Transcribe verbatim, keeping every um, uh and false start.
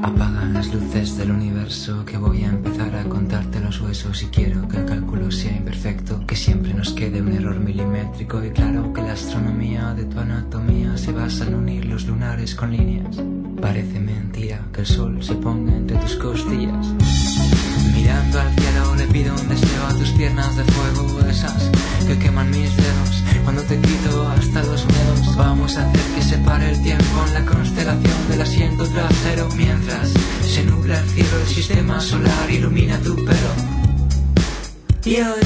Apagan las luces del universo, que voy a empezar a contarte los huesos. Y quiero que el cálculo sea imperfecto, que siempre nos quede un error milimétrico. Y claro que la astronomía de tu anatomía se basa en unir los lunares con líneas. Parece mentira que el sol se ponga entre tus costillas. Mirando al cielo le pido un deseo a tus piernas de fuego, esas que queman mis dedos cuando te quito hasta los dedos. Vamos a hacer que se pare el tiempo en la constelación del asiento trasero, mientras se nubla el cielo, el sistema solar ilumina tu pelo. Y hoy